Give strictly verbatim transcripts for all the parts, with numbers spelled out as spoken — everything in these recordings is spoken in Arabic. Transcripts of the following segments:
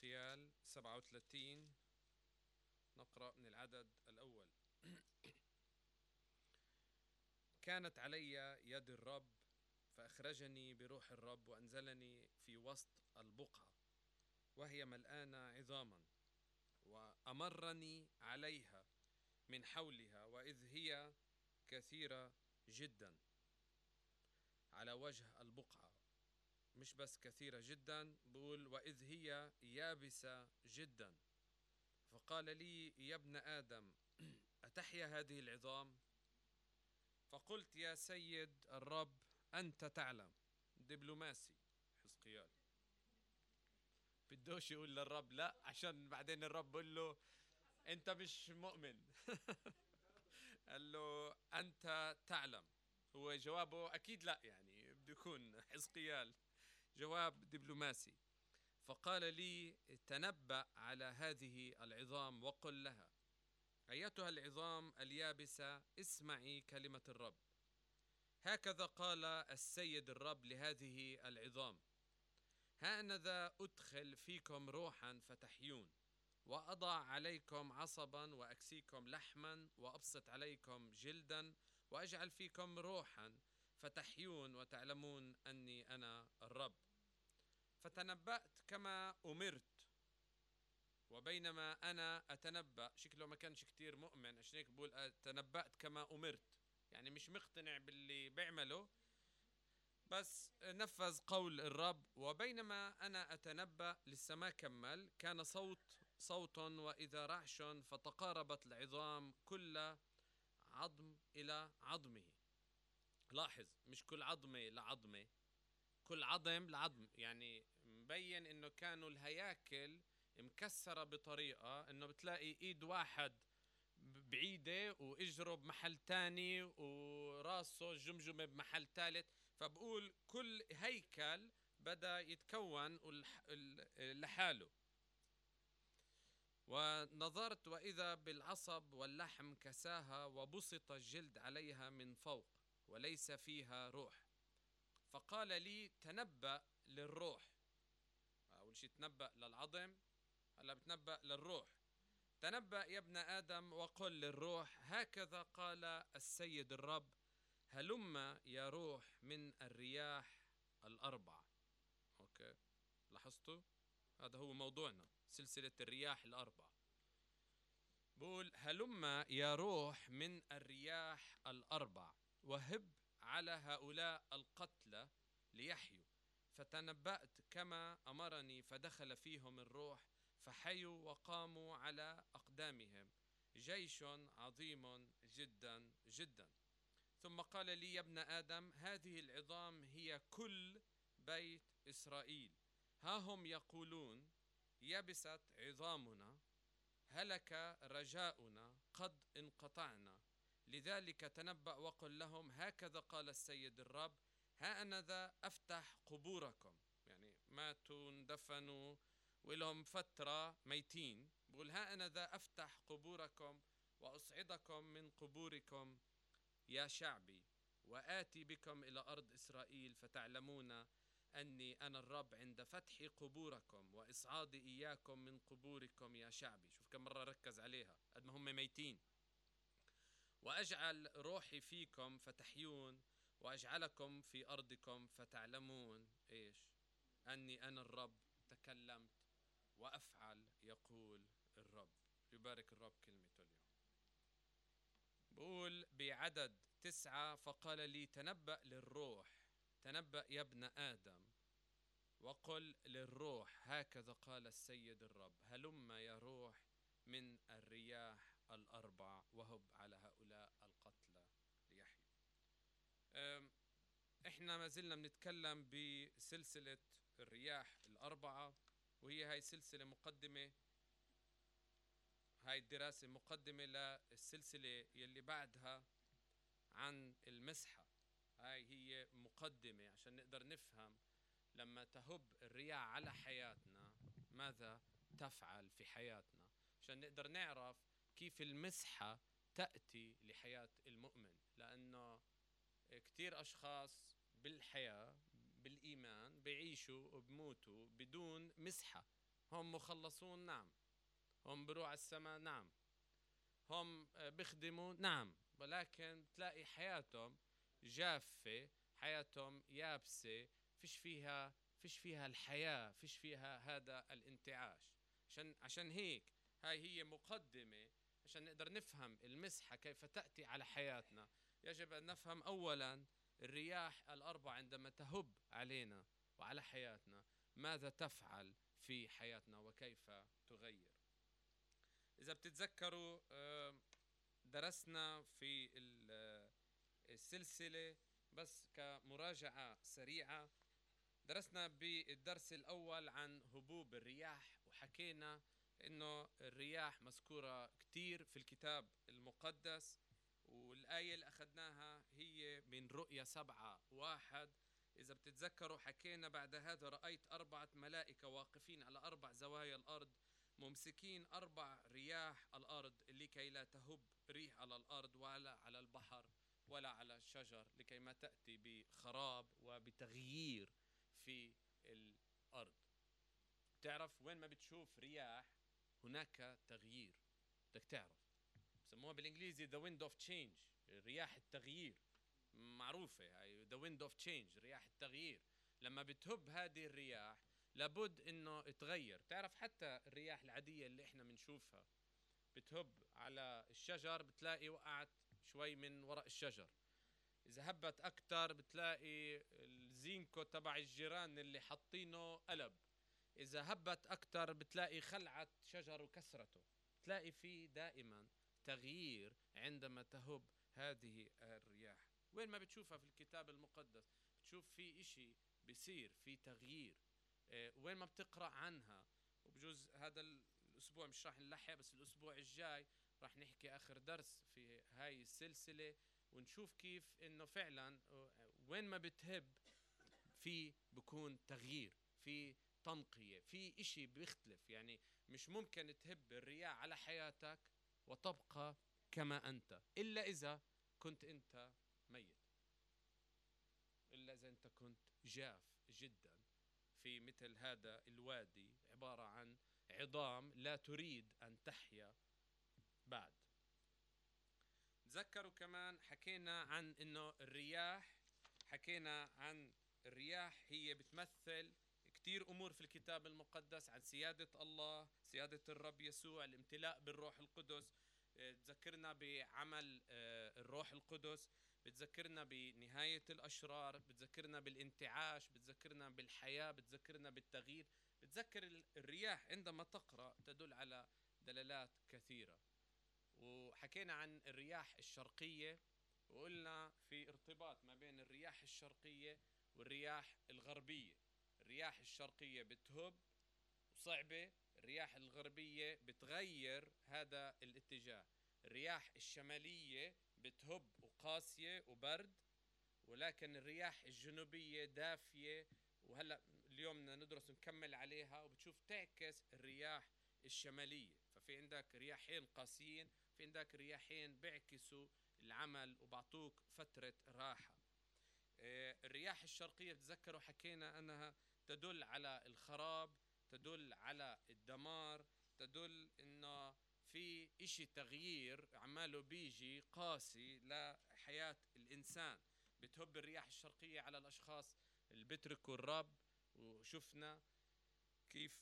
حزقيال سبعة وثلاثين، نقرأ من العدد الأول. كانت علي يد الرب فأخرجني بروح الرب وأنزلني في وسط البقعة وهي ملآنة عظاما، وأمرني عليها من حولها وإذ هي كثيرة جدا على وجه البقعة. مش بس كثيرة جدا، بقول وإذ هي يابسة جدا. فقال لي يا ابن آدم أتحيا هذه العظام؟ فقلت يا سيد الرب أنت تعلم. دبلوماسي حزقيال، بدوش يقول للرب لا، عشان بعدين الرب بقول له أنت مش مؤمن. قال له أنت تعلم. هو جوابه أكيد لا، يعني بده يكون حزقيال جواب دبلوماسي. فقال لي تنبأ على هذه العظام وقل لها أيتها العظام اليابسة اسمعي كلمة الرب. هكذا قال السيد الرب لهذه العظام: هانذا أدخل فيكم روحا فتحيون، وأضع عليكم عصبا وأكسيكم لحما وأبسط عليكم جلدا، وأجعل فيكم روحا فتحيون وتعلمون أني أنا الرب. فتنبأت كما أمرت، وبينما أنا أتنبأ، شكله ما كانش كتير مؤمن عشان هيك بقول تنبأت كما أمرت، يعني مش مقتنع باللي بيعمله، بس نفذ قول الرب. وبينما أنا أتنبأ، لسه ما كمل، كان صوت صوت وإذا رعش فتقاربت العظام كل عظم إلى عظمه. لاحظ، مش كل عظمة لعظمة، كل عظم لعظم، يعني مبين انه كانوا الهياكل مكسرة بطريقة انه بتلاقي ايد واحد بعيدة واجره بمحل تاني وراسه جمجمة بمحل ثالث. فبقول كل هيكل بدأ يتكون لحاله. ونظرت وإذا بالعصب واللحم كساها وبسط الجلد عليها من فوق وليس فيها روح. فقال لي تنبأ للروح. أول شيء تنبأ للعظم، هلا بتنبأ للروح. تنبأ يا ابن آدم وقل للروح هكذا قال السيد الرب: هلم يا روح من الرياح الأربعة. أوكي، لاحظتوا؟ هذا هو موضوعنا، سلسلة الرياح الأربعة. بقول هلم يا روح من الرياح الأربع وهب على هؤلاء القتلى ليحيوا. فتنبأت كما أمرني فدخل فيهم الروح فحيوا وقاموا على أقدامهم جيش عظيم جدا جدا. ثم قال لي يا ابن آدم هذه العظام هي كل بيت إسرائيل. ها هم يقولون يبست عظامنا، هلك رجاؤنا، قد انقطعنا. لذلك تنبأ وقل لهم هكذا قال السيد الرب: ها أنا ذا أفتح قبوركم، يعني ماتوا اندفنوا ولهم فترة ميتين. بقول ها أنا ذا أفتح قبوركم وأصعدكم من قبوركم يا شعبي، وآتي بكم إلى أرض إسرائيل، فتعلمون أني أنا الرب عند فتح قبوركم وإصعاد إياكم من قبوركم يا شعبي. شوف كم مرة ركز عليها، قد ما هم ميتين. وأجعل روحي فيكم فتحيون، وأجعلكم في أرضكم فتعلمون إيش؟ أني أنا الرب تكلمت وأفعل، يقول الرب. يبارك الرب كلمته اليوم. بقول بعدد تسعة: فقال لي تنبأ للروح، تنبأ يا ابن آدم وقل للروح هكذا قال السيد الرب: هلم يا روح من الرياح الأربع وهب على هؤلاء القتلى ليحيوا. احنا ما زلنا بنتكلم بسلسلة الرياح الأربعة، وهي هاي سلسلة مقدمة، هاي الدراسة مقدمة للسلسلة يلي بعدها عن المسحة. هاي هي مقدمة عشان نقدر نفهم لما تهب الرياح على حياتنا ماذا تفعل في حياتنا، عشان نقدر نعرف كيف المسحة تأتي لحياة المؤمن. لأنه كتير أشخاص بالحياة بالإيمان بيعيشوا وبموتوا بدون مسحة. هم مخلصون؟ نعم. هم بروح على السماء؟ نعم. هم بيخدموا؟ نعم. ولكن تلاقي حياتهم جافة، حياتهم يابسة، فيش فيها فيش فيها الحياة، فيش فيها هذا الانتعاش. عشان عشان هيك هاي هي مقدمة عشان نقدر نفهم المسحة كيف تأتي على حياتنا. يجب أن نفهم أولا الرياح الأربع عندما تهب علينا وعلى حياتنا ماذا تفعل في حياتنا وكيف تغير. إذا بتتذكروا درسنا في السلسلة، بس كمراجعة سريعة، درسنا بالدرس الأول عن هبوب الرياح، وحكينا إنه الرياح مذكورة كتير في الكتاب المقدس، والآية اللي أخذناها هي من رؤيا سبعة واحد. إذا بتتذكروا حكينا بعد هذا رأيت أربعة ملائكة واقفين على أربع زوايا الأرض ممسكين أربع رياح الأرض لكي لا تهب ريح على الأرض ولا على البحر ولا على الشجر، لكي ما تأتي بخراب وبتغيير في الأرض. تعرف وين ما بتشوف رياح هناك تغيير، بدك تعرف بسموها بالإنجليزي the wind of change، رياح التغيير، معروفة هاي the wind of change، رياح التغيير. لما بتهب هذه الرياح لابد انه تغير. تعرف حتى الرياح العادية اللي احنا بنشوفها بتهب على الشجر بتلاقي وقعت شوي من وراء الشجر، اذا هبت اكتر بتلاقي الزينكو تبع الجيران اللي حاطينه قلب، اذا هبت اكتر بتلاقي خلعت شجر وكسرته. تلاقي في دائما تغيير عندما تهب هذه الرياح. وين ما بتشوفها في الكتاب المقدس بتشوف في اشي بيصير في تغيير. اه وين ما بتقرأ عنها، وبجوز هذا الاسبوع مش راح نلحق، بس الاسبوع الجاي راح نحكي اخر درس في هاي السلسلة ونشوف كيف انه فعلا وين ما بتهب في بكون تغيير، في تنقية، في اشي بيختلف. يعني مش ممكن تهب الرياح على حياتك وتبقى كما انت، الا اذا كنت انت ميت، الا اذا انت كنت جاف جدا في مثل هذا الوادي عبارة عن عظام لا تريد ان تحيا بعد. تذكروا كمان حكينا عن انه الرياح، حكينا عن الرياح هي بتمثل كتير امور في الكتاب المقدس عن سيادة الله، سيادة الرب يسوع، الامتلاء بالروح القدس. تذكرنا بعمل الروح القدس، بتذكرنا بنهاية الأشرار، بتذكرنا بالانتعاش، بتذكرنا بالحياة، بتذكرنا بالتغيير. بتذكر الرياح عندما تقرأ تدل على دلالات كثيرة. وحكينا عن الرياح الشرقية، وقلنا في ارتباط ما بين الرياح الشرقية والرياح الغربية. الرياح الشرقية بتهب وصعبة، الرياح الغربية بتغير هذا الاتجاه. الرياح الشمالية بتهب وقاسية وبرد، ولكن الرياح الجنوبية دافية، وهلأ اليوم بدنا ندرس ونكمل عليها، وبتشوف تعكس الرياح الشمالية. ففي عندك رياحين قاسيين، في عندك رياحين بيعكسوا العمل وبعطوك فترة راحة. الرياح الشرقية بتذكروا حكينا أنها تدل على الخراب، تدل على الدمار، تدل إنه في إشي تغيير عماله بيجي قاسي لحياة الإنسان. بتهب الرياح الشرقية على الأشخاص اللي بتركوا الرب، وشفنا كيف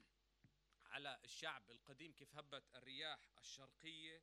على الشعب القديم كيف هبت الرياح الشرقية.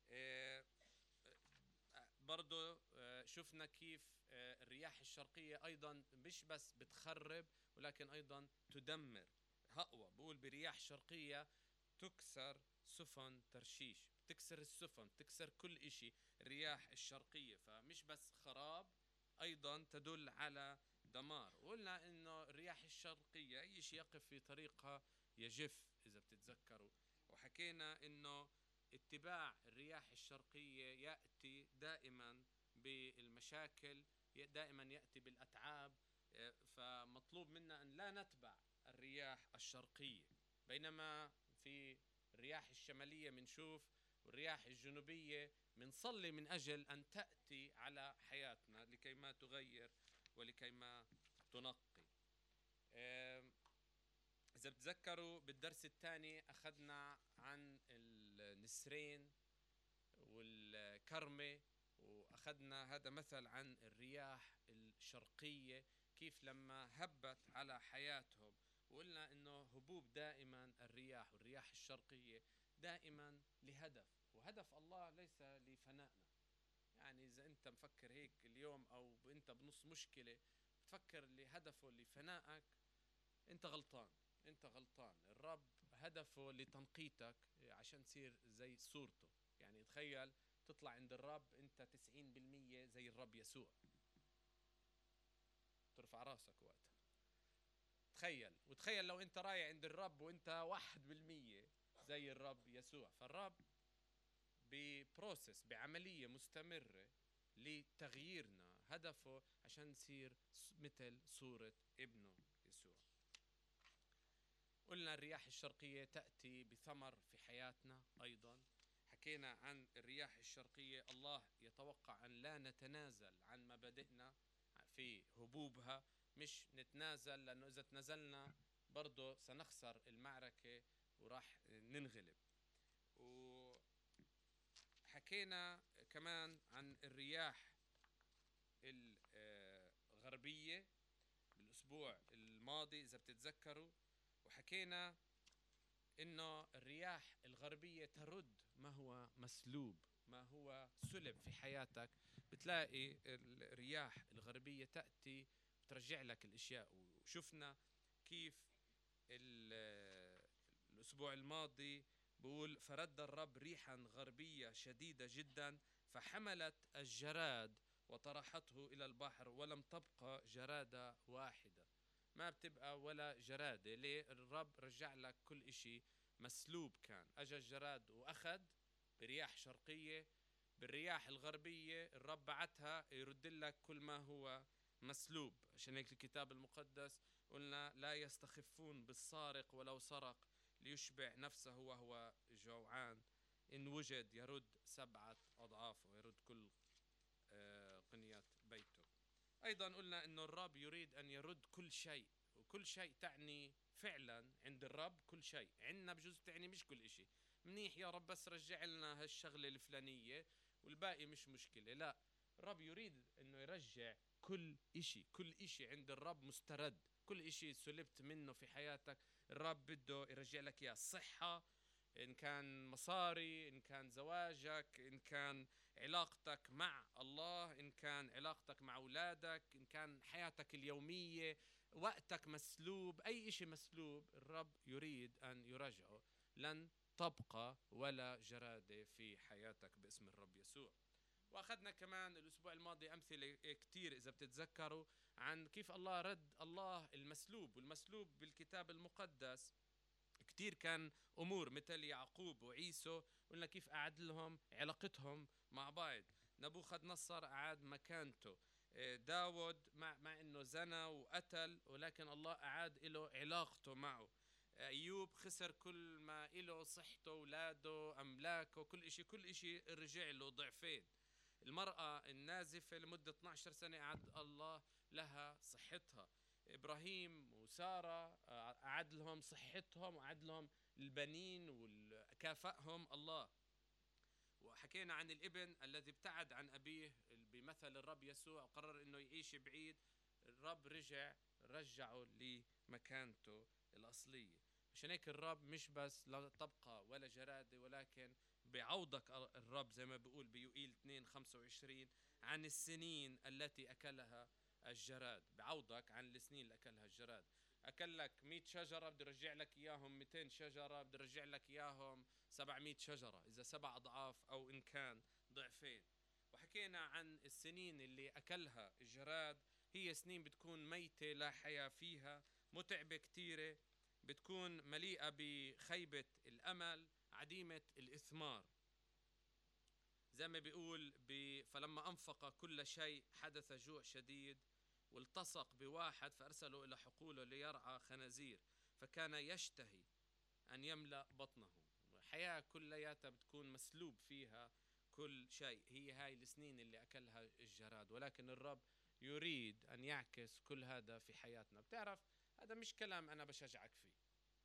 برضو شفنا كيف الرياح الشرقية أيضا مش بس بتخرب ولكن أيضا تدمر. هقوى بقول برياح شرقية تكسر سفن ترشيش، تكسر السفن، تكسر كل إشي. الرياح الشرقية فمش بس خراب، أيضا تدل على دمار. وقلنا إنه الرياح الشرقية أي شيء يقف في طريقها يجف، إذا بتتذكروا. وحكينا إنه اتباع الرياح الشرقية يأتي دائما بالمشاكل، دائما يأتي بالأتعاب. فمطلوب منا أن لا نتبع الرياح الشرقية، بينما في الرياح الشمالية منشوف والرياح الجنوبية منصلي من أجل أن تأتي على حياتنا لكي ما تغير ولكي ما تنقي. إذا بتذكروا بالدرس الثاني أخذنا عن النسرين والكرمة، وأخذنا هذا مثل عن الرياح الشرقية كيف لما هبت على حياتهم، وقلنا إنه هبوب دائما الرياح والرياح الشرقية دائما لهدف، وهدف الله ليس لفنائنا. يعني إذا أنت مفكر هيك اليوم أو أنت بنص مشكلة بتفكر اللي هدفه لفنائك، أنت غلطان. أنت غلطان. الرب هدفه لتنقيتك عشان تصير زي صورته. يعني تخيل تطلع عند الرب أنت تسعين بالمية زي الرب يسوع، ترفع راسك وقتها. تخيل. وتخيل لو أنت رايح عند الرب وأنت واحد بالمية زي الرب يسوع. فالرب ببروسس، بعملية مستمرة لتغييرنا، هدفه عشان نصير مثل صورة ابنه يسوع. قلنا الرياح الشرقية تأتي بثمر في حياتنا أيضا. حكينا عن الرياح الشرقية، الله يتوقع أن لا نتنازل عن مبادئنا في هبوبها. مش نتنازل، لأنه إذا تنازلنا برضو سنخسر المعركة وراح ننغلب. وحكينا كمان عن الرياح الغربية بالأسبوع الماضي إذا بتتذكروا، وحكينا إنه الرياح الغربية ترد ما هو مسلوب، ما هو سلب في حياتك. بتلاقي الرياح الغربية تأتي بترجع لك الأشياء. وشفنا كيف الأسبوع الماضي بقول فرد الرب ريحا غربية شديدة جدا فحملت الجراد وطرحته إلى البحر ولم تبقى جرادة واحدة. ما بتبقى ولا جرادة. ليه؟ الرب رجع لك كل إشي مسلوب كان. أجا الجراد وأخذ برياح شرقية. بالرياح الغربية الرب بعتها يرد لك كل ما هو مسلوب. عشان هيك الكتاب المقدس قلنا لا يستخفون بالسارق ولو سرق ليشبع نفسه وهو جوعان، إن وجد يرد سبعة أضعافه، يرد كل قنيات بيته. أيضا قلنا أنه الرب يريد أن يرد كل شيء، وكل شيء تعني فعلا عند الرب كل شيء. عندنا بجوز تعني مش كل إشي. منيح يا رب بس رجع لنا هالشغلة الفلانية والباقي مش مشكلة. لا، الرب يريد أنه يرجع كل إشي. كل إشي عند الرب مسترد. كل إشي سلبت منه في حياتك الرب بده يرجع لك إياه. الصحة، إن كان مصاري، إن كان زواجك، إن كان علاقتك مع الله، إن كان علاقتك مع أولادك، إن كان حياتك اليومية، وقتك مسلوب، أي إشي مسلوب الرب يريد أن يرجعه. لن تبقى ولا جرادة في حياتك باسم الرب يسوع. وأخذنا كمان الأسبوع الماضي أمثلة كتير إذا بتتذكروا عن كيف الله رد الله المسلوب. والمسلوب بالكتاب المقدس كتير كان أمور مثل يعقوب وعيسو. قلنا كيف أعاد لهم علاقتهم مع بعض. نبوخذ نصر أعاد مكانته. داود مع, مع أنه زنى وقتل، ولكن الله أعاد له علاقته معه. أيوب خسر كل ما له، صحته، أولاده، أملاكه، كل إشي كل إشي رجع له ضعفين. المرأة النازفة لمدة اثنتي عشرة سنة أعاد الله لها صحتها. إبراهيم وسارة أعد لهم صحتهم وأعد لهم البنين وكافأهم الله. وحكينا عن الابن الذي ابتعد عن أبيه بمثل الرب يسوع وقرر أنه يعيش بعيد. الرب رجع رجعه لمكانته الأصلية. عشان هيك الرب مش بس لا تبقى ولا جرادة، ولكن بعوضك الرب زي ما بيقول بيوئيل اثنين خمسة وعشرين عن السنين التي أكلها الجراد. بعوضك عن السنين اللي أكلها الجراد. أكل لك مئة شجرة بدي رجع لك إياهم مئتين شجرة، بدي رجع لك إياهم سبعمئة شجرة، إذا سبع أضعاف أو إن كان ضعفين. وحكينا عن السنين اللي أكلها الجراد، هي سنين بتكون ميتة لا حياة فيها، متعبة كتيرة، بتكون مليئة بخيبة الأمل، عديمة الإثمار. زي ما بيقول فلما أنفق كل شيء حدث جوع شديد، والتصق بواحد فأرسله إلى حقوله ليرعى خنازير، فكان يشتهي أن يملأ بطنه. الحياة كلياتها بتكون مسلوب فيها كل شيء. هي هاي السنين اللي أكلها الجراد، ولكن الرب يريد أن يعكس كل هذا في حياتنا. بتعرف هذا مش كلام أنا بشجعك فيه،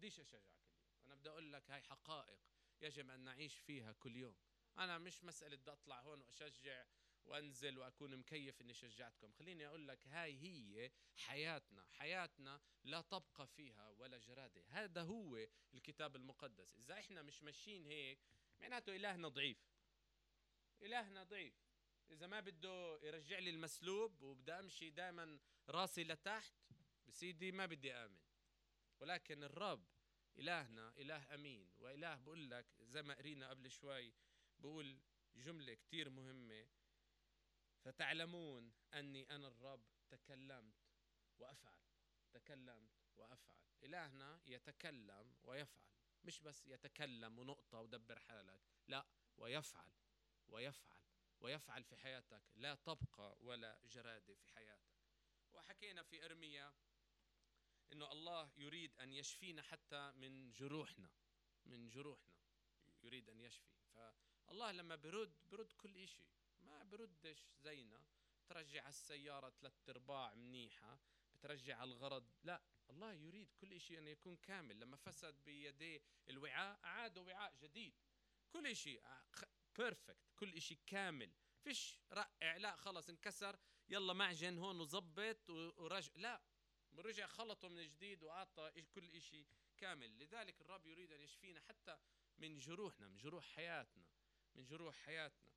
بديش أشجعك اليوم، أنا بدي أقول لك هاي حقائق يجب أن نعيش فيها كل يوم. أنا مش مسألة بدي أطلع هون وأشجع وأنزل وأكون مكيف إني شجعتكم، خليني أقول لك هاي هي حياتنا. حياتنا لا تبقى فيها ولا جرادة، هذا هو الكتاب المقدس. إذا إحنا مش ماشيين هيك معناته إلهنا ضعيف. إلهنا ضعيف إذا ما بده يرجع لي المسلوب وبدي أمشي دائما راسي لتحت، بسيدي ما بدي آمن. ولكن الرب إلهنا إله أمين، وإله بقول لك زي ما قرينا قبل شوي، بقول جملة كتير مهمة: فتعلمون أني أنا الرب تكلمت وأفعل. تكلمت وأفعل. إلهنا يتكلم ويفعل، مش بس يتكلم ونقطة ودبر حالك، لا، ويفعل ويفعل ويفعل في حياتك، لا تبقى ولا جرادة في حياتك. وحكينا في إرميا إنه الله يريد أن يشفينا حتى من جروحنا، من جروحنا يريد أن يشفي. فالله لما برد برد كل إشي، ما بردش زينا بترجع السيارة ثلاث ارباع منيحة بترجع الغرض، لا، الله يريد كل إشي أن يكون كامل. لما فسد بيديه الوعاء أعاده وعاء جديد. كل إشي بيرفكت، كل إشي كامل، فيش رقع لا خلص انكسر يلا معجن هون وظبط ورجع، لا، رجع خلطه من جديد وأعطى كل إشي كامل. لذلك الرب يريد أن يشفينا حتى من جروحنا، من جروح حياتنا، من جروح حياتنا.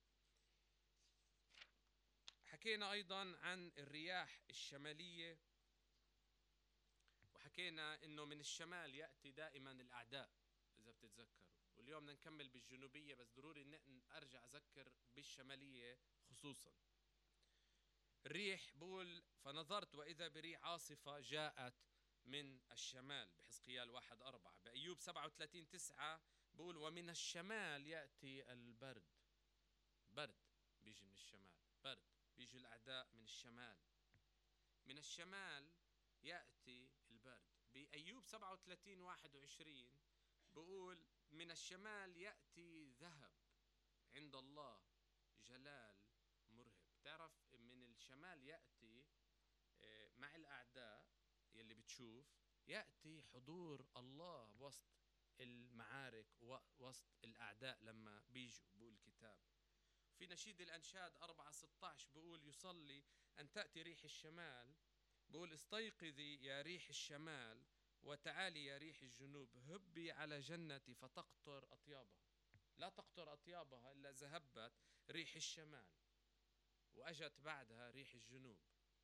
حكينا أيضا عن الرياح الشمالية، وحكينا إنه من الشمال يأتي دائما الأعداء إذا بتتذكروا. واليوم بدنا نكمل بالجنوبية، بس ضروري إن أرجع أذكر بالشمالية خصوصا. الريح بقول: فنظرت وإذا بريح عاصفة جاءت من الشمال، بحزقيال واحد أربعة. بأيوب سبعة وثلاثين تسعة بقول: ومن الشمال يأتي البرد. برد بيجي من الشمال، برد بيجي الأعداء من الشمال، من الشمال يأتي البرد. بأيوب سبعة وثلاثين واحد وعشرين بقول: من الشمال يأتي ذهب، عند الله جلال مرهب. تعرف من الشمال يأتي مع الأعداء يلي بتشوف، يأتي حضور الله وسط المعارك ووسط الأعداء لما بيجوا. بقول الكتاب في نشيد الأنشاد أربعة ستة عشر بقول: يصلي أن تأتي ريح الشمال. بقول: استيقظي يا ريح الشمال وتعالي يا ريح الجنوب، هبي على جنتي فتقطر أطيابها. لا تقطر أطيابها إلا ذهبت ريح الشمال وأجت بعدها ريح الجنوب.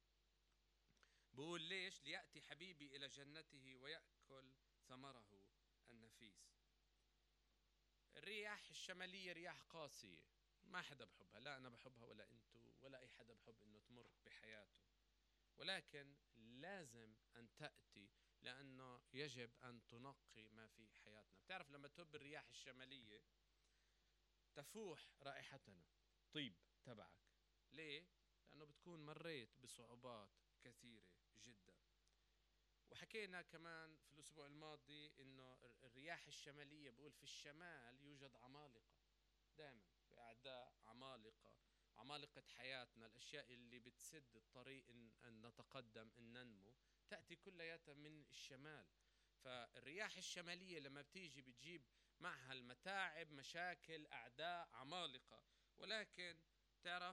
بقول ليش؟ ليأتي حبيبي إلى جنته ويأكل ثمره النفيس. الرياح الشمالية رياح قاسية، ما حدا بحبها، لا أنا بحبها ولا أنتو ولا أي حدا بحب إنه تمر بحياته، ولكن لازم أن تأتي لأنه يجب أن تنقي ما في حياتنا. بتعرف لما تهب الرياح الشمالية تفوح رائحتنا، طيب تبعك. ليه؟ لأنه بتكون مريت بصعوبات كثيرة جدا. وحكينا كمان في الأسبوع الماضي إنه الرياح الشمالية بقول في الشمال يوجد عمالقة، دائما في أعداء عمالقة، عمالقة حياتنا، الأشياء اللي بتسد الطريق إن, أن نتقدم إن ننمو، تأتي كلياتها من الشمال. فالرياح الشمالية لما بتيجي بتجيب معها المتاعب، مشاكل، أعداء، عمالقة. ولكن تعرف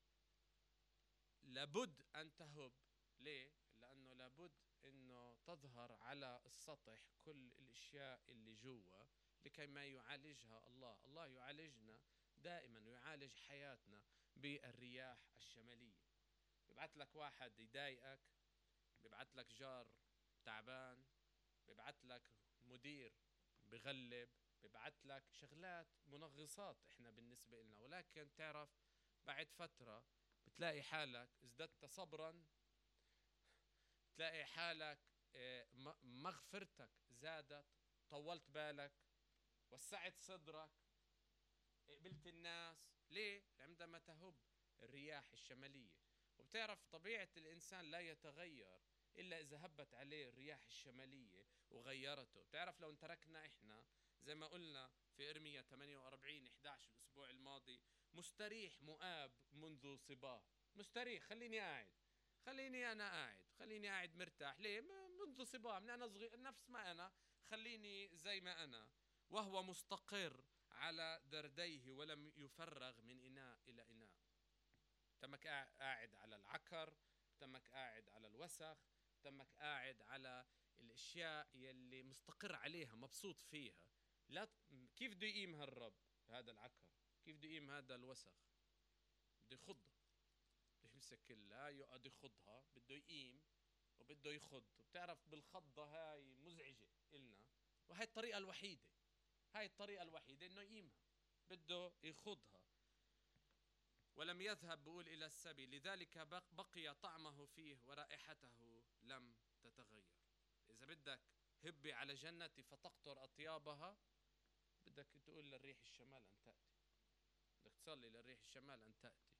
لابد أن تهب. ليه؟ لأنه لابد أنه تظهر على السطح كل الأشياء اللي جوا لكي ما يعالجها الله. الله يعالجنا دائما، يعالج حياتنا بالرياح الشمالية. بيبعت لك واحد يضايقك، بيبعت لك جار تعبان، بيبعت لك مدير بغلب، بيبعت لك شغلات منغصات احنا بالنسبة لنا. ولكن تعرف بعد فترة بتلاقي حالك ازددت صبرا، تلاقي حالك مغفرتك زادت، طولت بالك، وسعت صدرك، قبلت الناس. ليه؟ عندما تهب الرياح الشمالية. وبتعرف طبيعة الإنسان لا يتغير إلا إذا هبت عليه الرياح الشمالية وغيرته. بتعرف لو تركنا إحنا زي ما قلنا في إرميا ثمانية وأربعين أحد عشر الأسبوع الماضي: مستريح مؤاب منذ صباه. مستريح، خليني قاعد، خليني أنا قاعد، خليني قاعد مرتاح. ليه؟ منذ صباه، من أنا صغير، نفس ما أنا خليني زي ما أنا، وهو مستقر على درديه ولم يفرغ من إناء إلى إناء. تمك قاعد على العكر، تمك قاعد على الوسخ، تمك قاعد على الأشياء يلي مستقر عليها مبسوط فيها. لا ت... كيف بده يقيم هالرب هذا العكر؟ كيف بده يقيم هذا الوسخ؟ بده يخضها، بده يمسك كلها يقعد يخضها، بده يقيم وبده يخض. وبتعرف بالخضة هاي مزعجة إلنا، وهي الطريقة الوحيدة، هاي الطريقة الوحيدة إنه يقيمها، بده يخضها. ولم يذهب بقول إلى السبي، لذلك بقي طعمه فيه ورائحته لم تتغير. إذا بدك هبي على جنتي فتقطر أطيابها، بدك تقول للريح الشمال أن تأتي، بدك تصلي للريح الشمال أن تأتي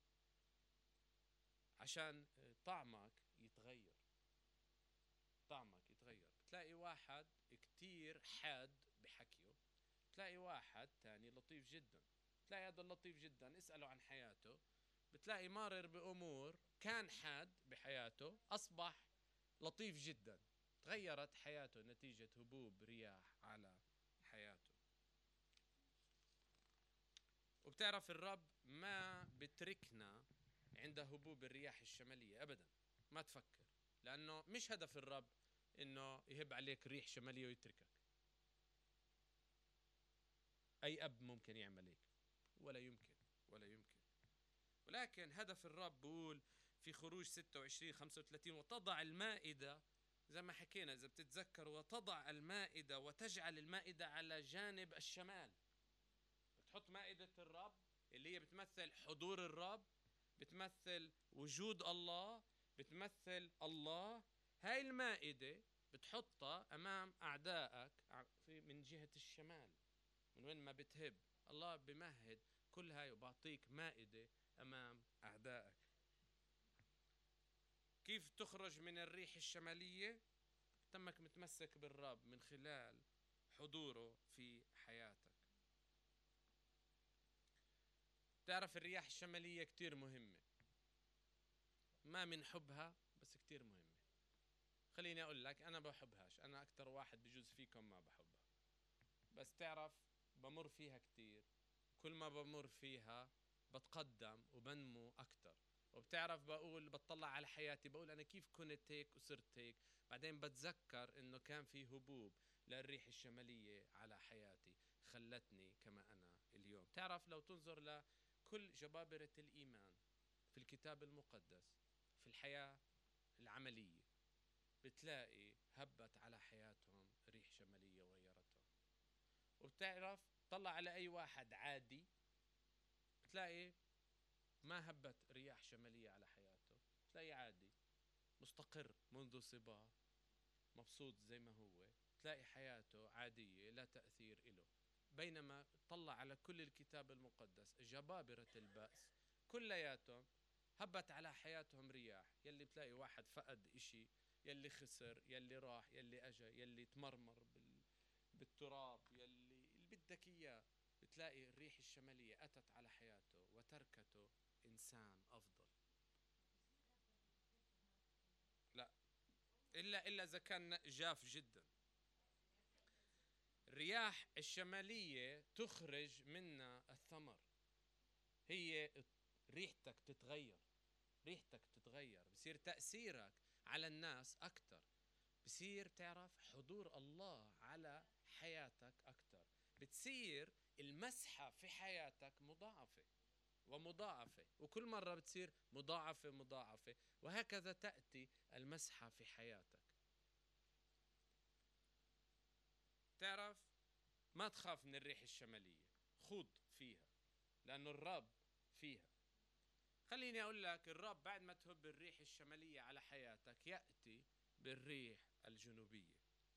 عشان طعمك يتغير، طعمك يتغير. بتلاقي واحد كتير حاد بحكيه، بتلاقي واحد تاني لطيف جدا، بتلاقي هذا اللطيف جدا اسأله عن حياته، بتلاقي مارر بأمور كان حاد بحياته أصبح لطيف جدا. تغيرت حياته نتيجة هبوب رياح على حياته. وبتعرف الرب ما بتركنا عند هبوب الرياح الشمالية أبدا، ما تفكر، لأنه مش هدف الرب إنه يهب عليك ريح شمالية ويتركك. أي أب ممكن يعمل هيك؟ ولا يمكن، ولا يمكن. ولكن هدف الرب بقول في خروج ستة وعشرين خمسة وثلاثين: وتضع المائدة، زي ما حكينا إذا بتتذكر، وتضع المائدة وتجعل المائدة على جانب الشمال. بتحط مائدة الرب اللي هي بتمثل حضور الرب، بتمثل وجود الله، بتمثل الله. هاي المائدة بتحطها أمام أعدائك في من جهة الشمال، من وين ما بتهب الله بمهد كل هاي وبعطيك مائدة أمام أعدائك. كيف تخرج من الريح الشمالية؟ تمك متمسك بالرب من خلال حضوره في حياتك. تعرف الرياح الشمالية كتير مهمة، ما من حبها بس كتير مهمة. خليني أقول لك أنا بحبهاش، أنا أكتر واحد بجوز فيكم ما بحبها، بس تعرف بمر فيها كتير. كل ما بمر فيها بتقدم وبنمو أكتر. وبتعرف بقول بطلع على حياتي بقول أنا كيف كنت هيك وصرت هيك. بعدين بتذكر إنه كان في هبوب للريح الشمالية على حياتي خلتني كما أنا اليوم. تعرف لو تنظر لكل جبابرة الإيمان في الكتاب المقدس في الحياة العملية، بتلاقي هبت على حياتهم ريح شمالية وغيرتهم. وبتعرف طلع على أي واحد عادي بتلاقي ما هبت رياح شمالية على حياته، تلاقي عادي مستقر منذ صبا، مبسوط زي ما هو، تلاقي حياته عادية لا تأثير إله. بينما طلع على كل الكتاب المقدس جبابرة البأس كلياتهم هبت على حياتهم رياح. يلي بتلاقي واحد فقد إشي، يلي خسر، يلي راح، يلي أجا، يلي تمرمر بال... بالتراب، يلي اللي بدك إياه، بتلاقي الريح الشمالية أتت على حياته وتركته إنسان أفضل. لا، إلا إلا إذا كان جاف جدا. الرياح الشمالية تخرج منا الثمر، هي ريحتك تتغير، ريحتك تتغير، بصير تأثيرك على الناس أكتر، بصير تعرف حضور الله على حياتك أكتر، بتصير المسحة في حياتك مضاعفة ومضاعفة، وكل مرة بتصير مضاعفة مضاعفة، وهكذا تأتي المسحة في حياتك. تعرف ما تخاف من الريح الشمالية، خوض فيها لأنه الرب فيها. خليني أقول لك الرب بعد ما تهب الريح الشمالية على حياتك يأتي بالريح الجنوبية.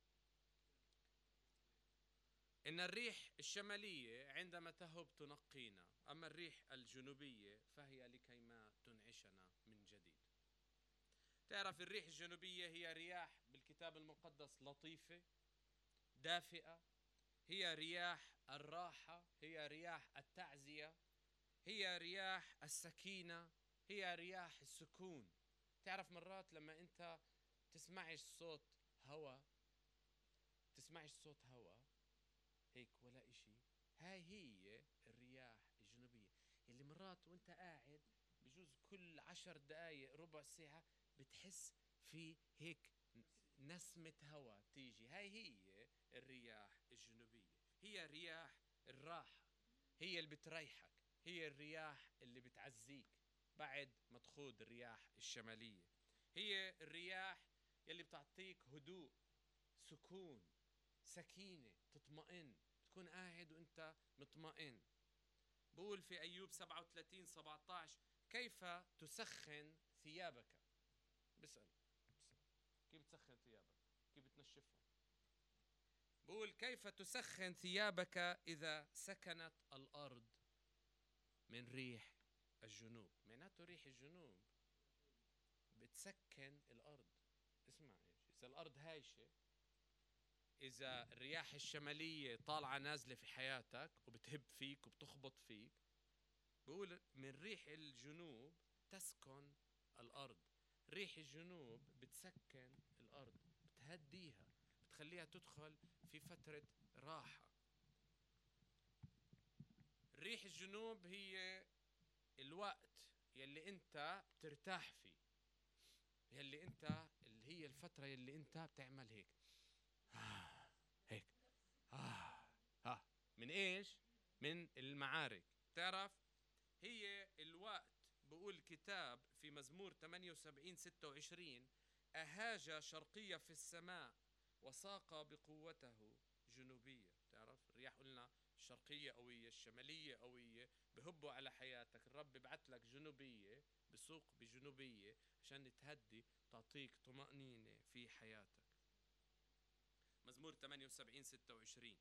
إن الريح الشمالية عندما تهب تنقينا، أما الريح الجنوبية فهي لكي ما تنعشنا من جديد. تعرف الريح الجنوبية هي رياح بالكتاب المقدس لطيفة دافئة، هي رياح الراحة، هي رياح التعزية، هي رياح السكينة، هي رياح السكون. تعرف مرات لما أنت تسمعش صوت هواء، تسمع بتسمعش صوت هوا هيك ولا إشي. هاي هي الرياح الجنوبية اللي مرات وانت قاعد بجوز كل عشر دقايق ربع ساعة بتحس في هيك نسمة هوا تيجي. هاي هي الرياح الجنوبية، هي رياح الراحة، هي اللي بتريحك، هي الرياح اللي بتعزيك بعد ما تخوض الرياح الشمالية. هي الرياح يلي بتعطيك هدوء، سكون، سكينة، تطمئن، تكون قاعد وانت مطمئن. بقول في أيوب سبعة وثلاثين سبعة عشر: كيف تسخن ثيابك؟ بسأل, بسأل كيف تسخن ثيابك، كيف تنشفهم؟ بقول كيف تسخن ثيابك إذا سكنت الأرض من ريح الجنوب. معناته ريح الجنوب بتسكن الأرض. اسمع إيش، إذا الأرض هايشة، إذا الرياح الشمالية طالعة نازلة في حياتك وبتهب فيك وبتخبط فيك، بقول من ريح الجنوب تسكن الأرض. ريح الجنوب بتسكن الأرض، بتهديها، بتخليها تدخل في فترة راحة. ريح الجنوب هي الوقت يلي انت بترتاح فيه، يلي انت اللي هي الفترة يلي انت بتعمل هيك هيك آه ها من ايش؟ من المعارك. تعرف هي الوقت. بقول الكتاب في مزمور ثمانية وسبعين ستة وعشرين: أهاج شرقية في السماء وساق بقوته جنوبية. تعرف الرياح قلنا الشرقية قوية، الشمالية قوية، بهبوا على حياتك. الرب ببعث لك جنوبية، بسوق بجنوبية عشان تهدي، تعطيك طمأنينة في حياتك. مزمور ثمانية وسبعين ستة وعشرين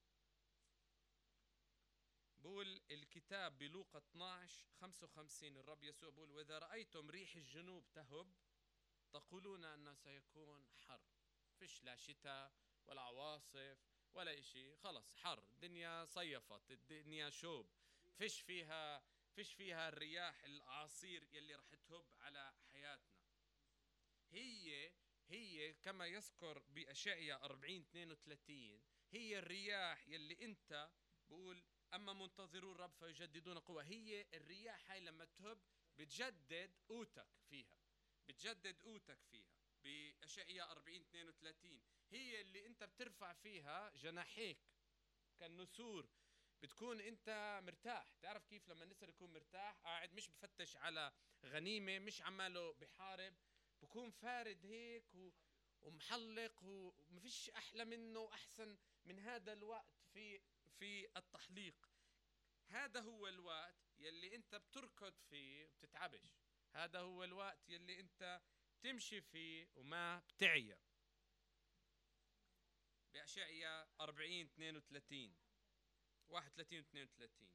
بقول الكتاب بلوقا اثناشر خمسة وخمسين: الرب يسوع بقول: وإذا رأيتم ريح الجنوب تهب تقولون أنه سيكون حر. فيش لا شتاء ولا عواصف ولا إشي، خلص حر، الدنيا صيفت، الدنيا شوب، فيش فيها فيش فيها الرياح الأعاصير يلي رح تهب على حياتنا. هي هي كما يذكر بأشعياء أربعين اثنين وثلاثين: هي الرياح يلي انت بقول اما منتظرون الرب فيجددون قوة. هي الرياح هاي لما تهب بتجدد قوتك فيها، بتجدد قوتك فيها. بأشعياء أربعين اثنين وثلاثين هي اللي انت بترفع فيها جناحيك كالنسور، بتكون انت مرتاح. تعرف كيف لما النسر يكون مرتاح قاعد مش بفتش على غنيمة، مش عماله بحارب، بكون فارد هيك و... ومحلق، ومفيش احلى منه واحسن من هذا الوقت في في التحليق. هذا هو الوقت يلي انت بتركض فيه وبتتعبش، هذا هو الوقت يلي انت بتمشي فيه وما بتعيا. بأشعياء أربعين اثنين وثلاثين واحد وثلاثين و اثنين وثلاثين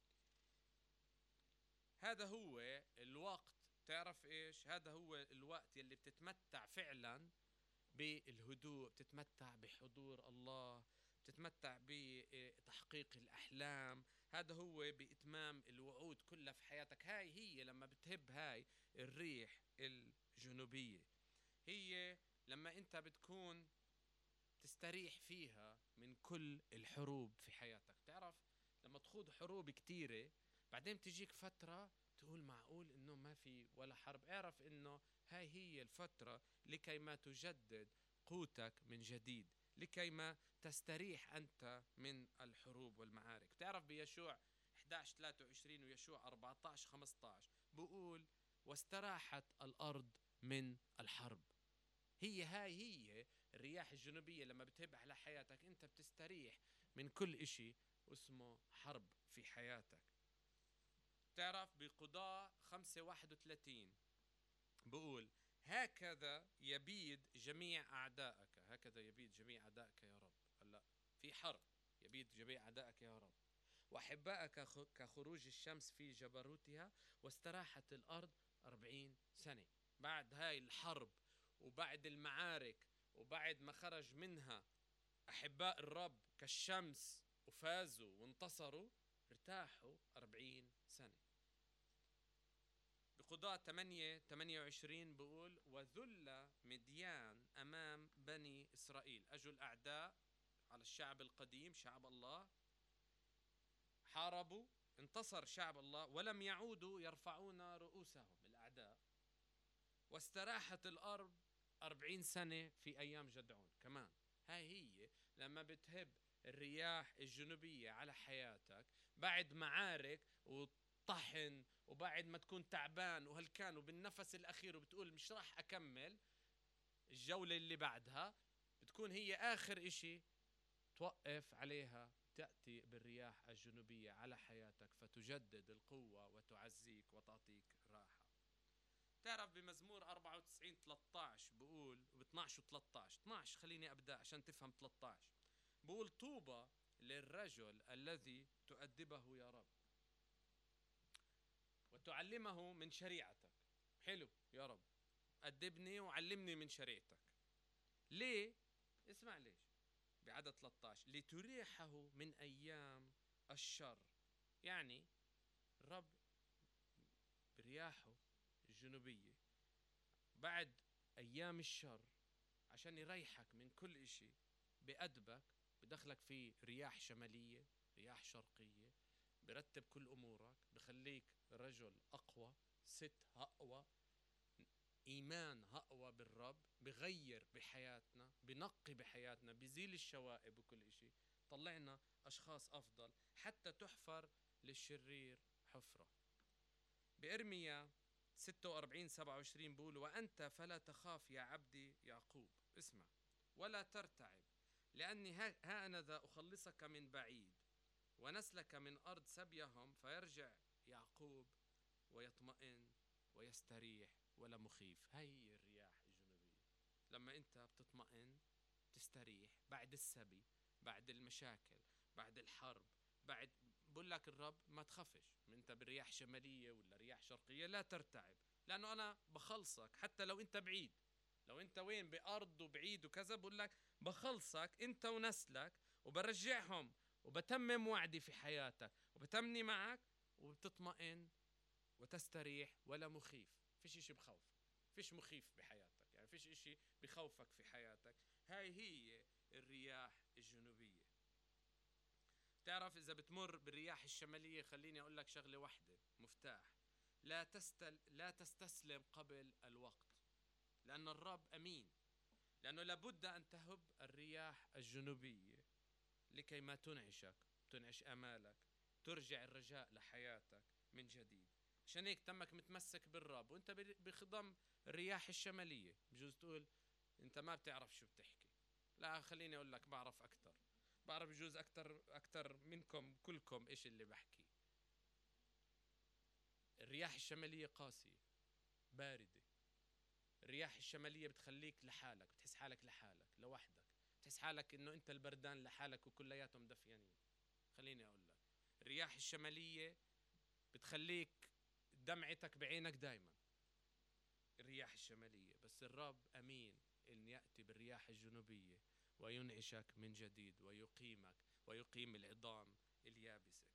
هذا هو الوقت. تعرف ايش؟ هذا هو الوقت يلي بتتمتع فعلا بالهدوء، بتتمتع بحضور الله، بتتمتع بتحقيق الأحلام. هذا هو بإتمام الوعود كلها في حياتك. هاي هي لما بتهب هاي الريح الجنوبية، هي لما انت بتكون تستريح فيها من كل الحروب في حياتك. تعرف لما تخوض حروب كتيرة بعدين تجيك فترة تقول معقول انه ما في ولا حرب، اعرف انه هاي هي الفترة لكي ما تجدد قوتك من جديد، لكي ما تستريح انت من الحروب والمعارك. تعرف بيشوع احد عشر ثلاثة وعشرين ويشوع أربعة عشر خمسة عشر بقول: واستراحت الأرض من الحرب. هي هاي هي الرياح الجنوبية لما بتهب على حياتك انت بتستريح من كل اشي اسمه حرب في حياتك. تعرف بقضاء خمسة واحد وثلاثين بقول: هكذا يبيد جميع أعدائك. هكذا يبيد جميع أعدائك يا رب. هلا في حرب، يبيد جميع أعدائك يا رب. وأحبائك كخروج الشمس في جبروتها. واستراحت الأرض أربعين سنة. بعد هاي الحرب وبعد المعارك وبعد ما خرج منها أحباء الرب كالشمس وفازوا وانتصروا، ارتاحوا أربعين سنة. بقضاء ثمانية ثمانية وعشرين بقول: وذل مديان أمام بني إسرائيل. أجوا الأعداء على الشعب القديم شعب الله، حاربوا، انتصر شعب الله ولم يعودوا يرفعون رؤوسهم الأعداء، واستراحت الأرض أربعين سنة في أيام جدعون كمان. هاي هي لما بتهب الرياح الجنوبية على حياتك بعد معارك وطحن، وبعد ما تكون تعبان وهلكان وبالنفس الأخير وبتقول مش راح أكمل الجولة اللي بعدها، بتكون هي آخر إشي توقف عليها. تأتي بالرياح الجنوبية على حياتك فتجدد القوة وتعزيك وتعطيك راحة. تعرف بمزمور أربعة وتسعين ثلاثة عشر بقول، ب اثناشر و ثلاثة عشر اثناشر خليني أبدأ عشان تفهم ثلاثة عشر، بقول طوبى للرجل الذي تؤدبه يا رب وتعلمه من شريعتك. حلو يا رب، أدبني وعلمني من شريعتك. ليه؟ اسمع ليش. بعدد ثلاثة عشر لتريحه من أيام الشر. يعني الرب برياحه الجنوبية بعد أيام الشر عشان يريحك من كل إشي، بأدبك، بدخلك في رياح شمالية رياح شرقية، برتب كل أمورك، بخليك رجل أقوى، ست أقوى، إيمان أقوى بالرب، بغير بحياتنا، بنقي بحياتنا، بزيل الشوائب وكل إشي، طلعنا أشخاص أفضل حتى تحفر للشرير حفرة. بإرميا ستة وأربعين سبعة وعشرين بقول وأنت فلا تخاف يا عبدي يعقوب، اسمع، ولا ترتعب، لأني ها أنا ذا أخلصك من بعيد ونسلك من أرض سبيهم، فيرجع يعقوب ويطمئن ويستريح ولا مخيف. هاي هي الرياح الجنوبية. لما أنت بتطمئن تستريح بعد السبي، بعد المشاكل، بعد الحرب، بعد بقول لك الرب ما تخافش، انت بالرياح شمالية ولا رياح شرقية لا ترتعب، لأنه أنا بخلصك. حتى لو أنت بعيد، لو أنت وين بأرض وبعيد وكذا، بقول لك بخلصك أنت ونسلك وبرجعهم وبتمم وعدي في حياتك وبتمني معك وبتطمئن وتستريح ولا مخيف. فيش إشي بخوفك، فيش مخيف بحياتك، يعني فيش إشي بخوفك في حياتك. هاي هي الرياح الجنوبية. تعرف إذا بتمر بالرياح الشمالية، خليني أقول لك شغلة واحدة مفتاح، لا تستل لا تستسلم قبل الوقت، لأن الرب أمين، لأنه لابد أن تهب الرياح الجنوبية لكي ما تنعشك، تنعش آمالك، ترجع الرجاء لحياتك من جديد. عشان هيك تمك متمسك بالرب وانت بخضم الرياح الشمالية. بجوز تقول انت ما بتعرف شو بتحكي، لا خليني اقول لك بعرف اكتر، بعرف بجوز اكتر اكتر منكم كلكم ايش اللي بحكي. الرياح الشمالية قاسية باردة، الرياح الشمالية بتخليك لحالك، بتحس حالك لحالك لوحدك، بتحس حالك انه انت البردان لحالك وكلياتهم دفيانين. خليني اقول لك الرياح الشمالية بتخليك دمعتك بعينك دايما، الرياح الشمالية. بس الرب أمين إن يأتي بالرياح الجنوبية وينعشك من جديد ويقيمك ويقيم العظام اليابسة.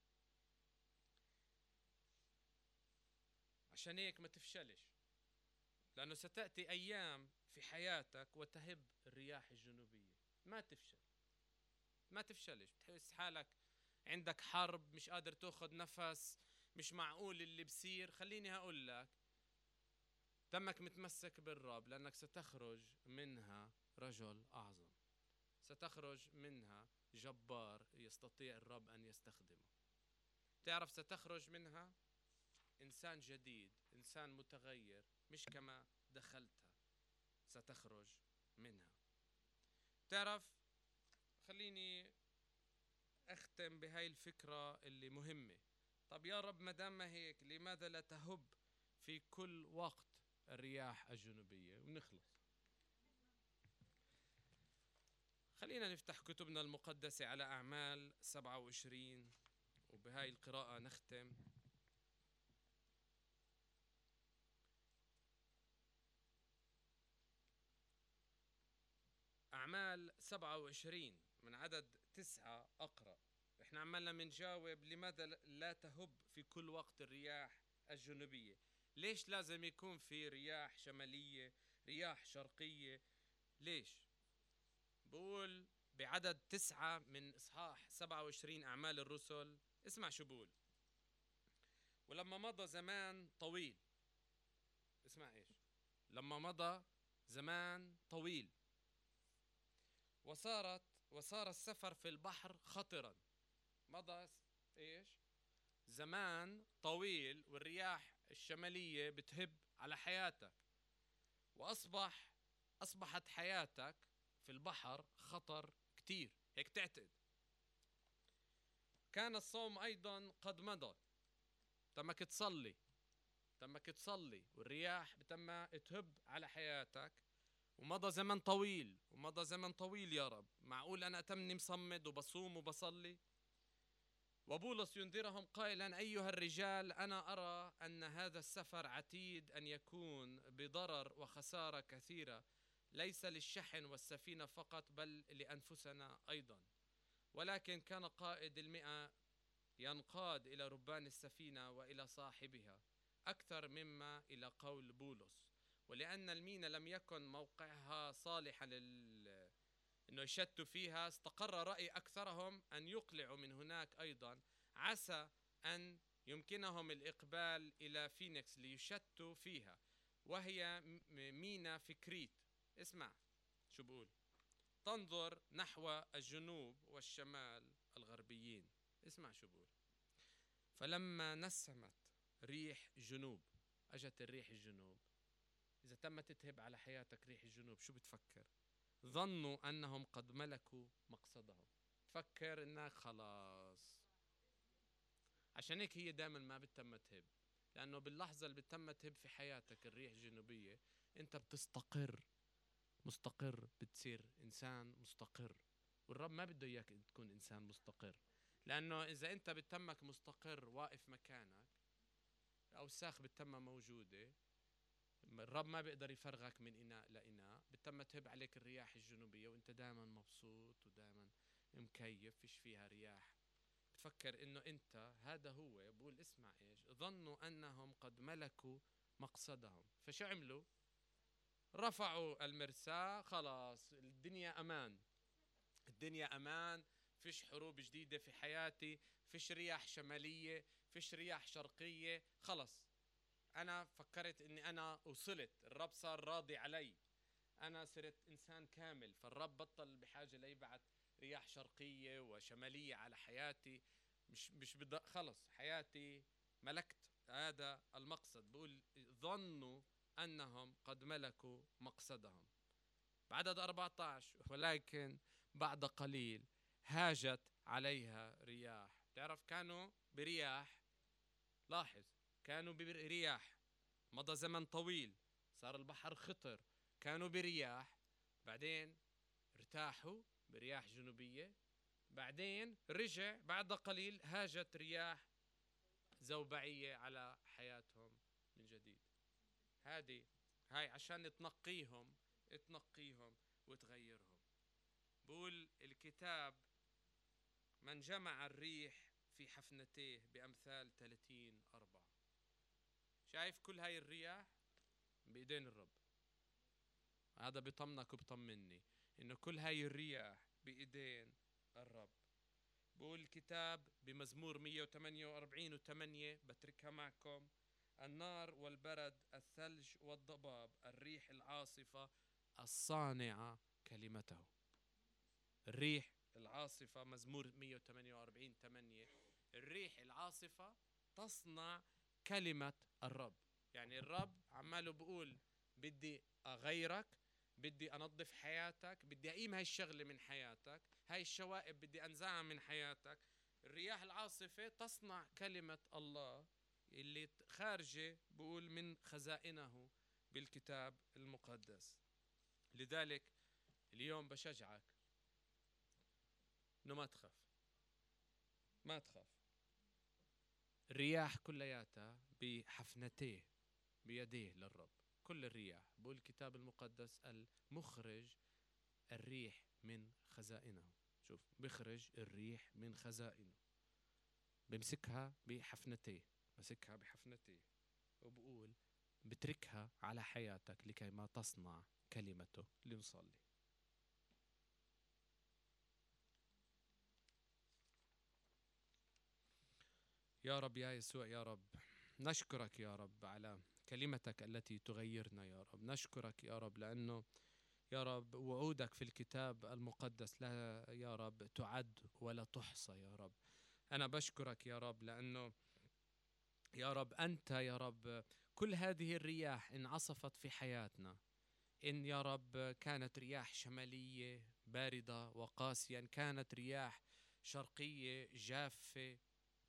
عشان هيك ما تفشلش، لأنه ستأتي أيام في حياتك وتهب الرياح الجنوبية. ما تفشل، ما تفشلش. بتحس حالك عندك حرب، مش قادر تاخذ نفس، مش معقول اللي بصير، خليني هقول لك تمك متمسك بالرب، لأنك ستخرج منها رجل أعظم، ستخرج منها جبار يستطيع الرب أن يستخدمه. تعرف ستخرج منها إنسان جديد، إنسان متغير، مش كما دخلتها، ستخرج منها. تعرف خليني أختم بهاي الفكرة اللي مهمة. طب يا رب مدام ما هيك، لماذا لا تهب في كل وقت الرياح الجنوبية؟ ونخلص. خلينا نفتح كتبنا المقدسة على أعمال سبعة وعشرين وبهاي القراءة نختم. أعمال سبعة وعشرين من عدد تسعة أقرأ. إحنا عمالنا منجاوب لماذا لا تهب في كل وقت الرياح الجنوبية؟ ليش لازم يكون في رياح شمالية، رياح شرقية؟ ليش؟ بقول بعدد تسعة من إصحاح سبعة وعشرين أعمال الرسل. اسمع شو بقول: ولما مضى زمان طويل، اسمع إيش، لما مضى زمان طويل وصارت وصار السفر في البحر خطرا. مضى إيش؟ زمان طويل والرياح الشمالية بتهب على حياتك، وأصبح أصبحت حياتك في البحر خطر كتير، هيك تعتقد. كان الصوم أيضا قد مضى، تمك تصلي تمك تصلي والرياح بتم تهب على حياتك، ومضى زمن طويل ومضى زمن طويل يا رب، معقول أنا أتمني مصمد وبصوم وبصلي؟ وبولس ينذرهم قائلا: أيها الرجال، أنا أرى أن هذا السفر عتيد أن يكون بضرر وخسارة كثيرة، ليس للشحن والسفينة فقط بل لأنفسنا أيضا. ولكن كان قائد المئة ينقاد إلى ربان السفينة وإلى صاحبها أكثر مما إلى قول بولس، ولأن المينا لم يكن موقعها صالحا لل إنه يشتوا فيها، استقر رأي أكثرهم أن يقلعوا من هناك أيضا، عسى أن يمكنهم الإقبال إلى فينيكس ليشتوا فيها، وهي مينا في كريت. اسمع شو بقول: تنظر نحو الجنوب والشمال الغربيين. اسمع شو بقول: فلما نسمت ريح جنوب، أجت الريح الجنوب. إذا تمت تهب على حياتك ريح الجنوب، شو بتفكر؟ ظنوا أنهم قد ملكوا مقصدهم. تفكر إنك خلاص. عشان هيك هي دائما ما بتتم تهب، لأنه باللحظة اللي بتتم تهب في حياتك الريح الجنوبية أنت بتستقر، مستقر، بتصير إنسان مستقر. والرب ما بده إياك تكون إنسان مستقر، لأنه إذا أنت بتمك مستقر واقف مكانك، الأوساخ بتتم موجودة، الرب ما بيقدر يفرغك من إناء لإناء، بتم تهب عليك الرياح الجنوبية وانت دائما مبسوط ودائما مكيف، فيش فيها رياح. بتفكر انه انت هذا هو. بقول اسمع ايش: ظنوا انهم قد ملكوا مقصدهم، فشو عملوا؟ رفعوا المرساة، خلاص الدنيا امان، الدنيا امان، فيش حروب جديدة في حياتي، فيش رياح شمالية، فيش رياح شرقية، خلص أنا فكرت إني أنا وصلت، الرب صار راضي علي، أنا صرت إنسان كامل، فالرب بطل بحاجة لي بعد رياح شرقية وشمالية على حياتي، مش مش بدأ، خلص حياتي ملكت هذا المقصد. بقول ظنوا أنهم قد ملكوا مقصدهم. بعدد أربعة عشر: ولكن بعد قليل هاجت عليها رياح. تعرف كانوا برياح، لاحظ كانوا برياح، مضى زمن طويل، صار البحر خطر، كانوا برياح، بعدين ارتاحوا برياح جنوبية، بعدين رجع بعد قليل هاجت رياح زوبعية على حياتهم من جديد. هذه هاي عشان تنقيهم تنقيهم وتغيرهم. بقول الكتاب: من جمع الريح في حفنتيه بأمثال ثلاثين أربعة. شايف كل هاي الرياح بإيدين الرب. هذا بيطمنك وبطمني إنه كل هاي الرياح بإيدين الرب. بقول الكتاب بمزمور مية وثمانية وأربعين وثمانية، بتركها معكم: النار والبرد، الثلج والضباب، الريح العاصفة الصانعة كلمته. الريح العاصفة، مزمور مية وثمانية وأربعين ثمانية، الريح العاصفة تصنع كلمة الرب. يعني الرب عماله بقول بدي أغيرك، بدي أنظف حياتك، بدي أقيم هاي الشغلة من حياتك، هاي الشوائب بدي أنزعها من حياتك. الرياح العاصفة تصنع كلمة الله اللي خارجة بقول من خزائنه بالكتاب المقدس. لذلك اليوم بشجعك إنه ما تخاف، ما تخاف. الرياح كلياتها بحفنتيه بيديه للرب، كل الرياح. بقول الكتاب المقدس: المخرج الريح من خزائنه. شوف، بخرج الريح من خزائنه، بمسكها بحفنتيه، مسكها بحفنتيه وبقول بتركها على حياتك لكي ما تصنع كلمته. لنصلي. يا رب يا يسوع يا رب، نشكرك يا رب على كلمتك التي تغيرنا يا رب. نشكرك يا رب لأنه يا رب وعودك في الكتاب المقدس لا يا رب تعد ولا تحصى يا رب. أنا بشكرك يا رب لأنه يا رب أنت يا رب كل هذه الرياح إن عصفت في حياتنا، إن يا رب كانت رياح شمالية باردة وقاسية، إن كانت رياح شرقية جافة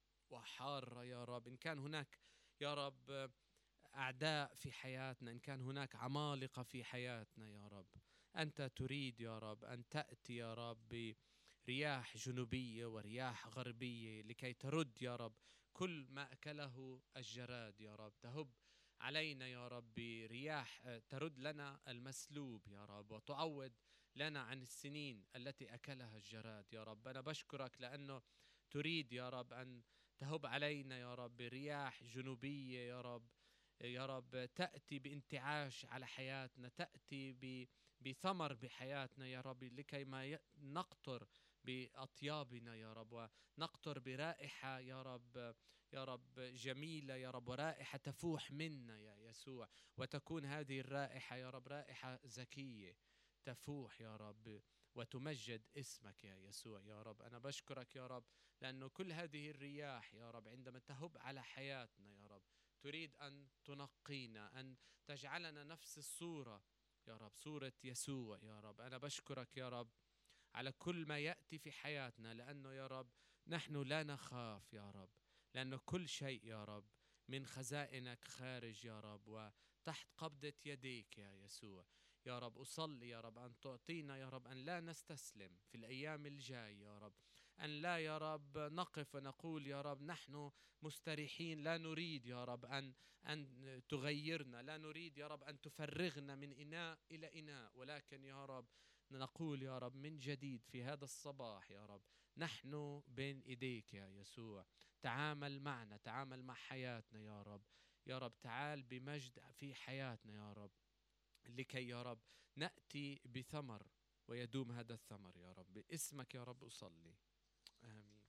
وحارة يا رب، إن كان هناك يا رب أعداء في حياتنا، إن كان هناك عمالقة في حياتنا يا رب، أنت تريد يا رب أن تأتي يا رب برياح جنوبية ورياح غربية لكي ترد يا رب كل ما أكله الجراد يا رب. تهب علينا يا رب برياح ترد لنا المسلوب يا رب، وتعوض لنا عن السنين التي أكلها الجراد يا رب. أنا بشكرك لأنه تريد يا رب أن تهب علينا يا رب برياح جنوبية يا رب، يا رب تأتي بانتعاش على حياتنا، تأتي بثمر بحياتنا يا رب، لكي ما نقطر بأطيابنا يا رب، ونقطر برائحة يا رب يا رب جميلة يا رب، ورائحة تفوح منا يا يسوع، وتكون هذه الرائحة يا رب رائحة زكية تفوح يا رب وتمجد اسمك يا يسوع يا رب. أنا بشكرك يا رب لأنه كل هذه الرياح يا رب عندما تهب على حياتنا يا رب تريد أن تنقينا، أن تجعلنا نفس الصورة يا رب، صورة يسوع يا رب. أنا بشكرك يا رب على كل ما يأتي في حياتنا، لأنه يا رب نحن لا نخاف يا رب، لأنه كل شيء يا رب من خزائنك خارج يا رب وتحت قبضة يديك يا يسوع يا رب. أصلي يا رب أن تعطينا يا رب أن لا نستسلم في الأيام الجاية يا رب، أن لا يا رب نقف ونقول يا رب نحن مستريحين، لا نريد يا رب أن أن تغيرنا، لا نريد يا رب أن تفرغنا من إناء إلى إناء، ولكن يا رب نقول يا رب من جديد في هذا الصباح يا رب نحن بين إيديك يا يسوع. تعامل معنا، تعامل مع حياتنا يا رب، يا رب تعال بمجد في حياتنا يا رب، لكي يا رب نأتي بثمر ويدوم هذا الثمر يا رب. باسمك يا رب أصلي، آمين.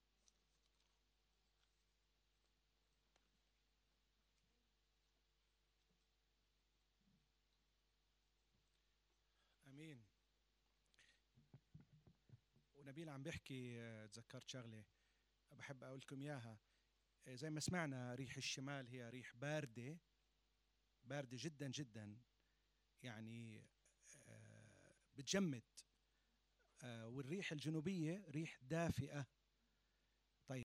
امين. ونبيل عم بيحكي، آه، تذكرت شغله بحب اقول لكم اياها. آه، زي ما سمعنا ريح الشمال هي ريح بارده، بارده جدا جدا، يعني آه، بتجمد. آه، والريح الجنوبيه ريح دافئه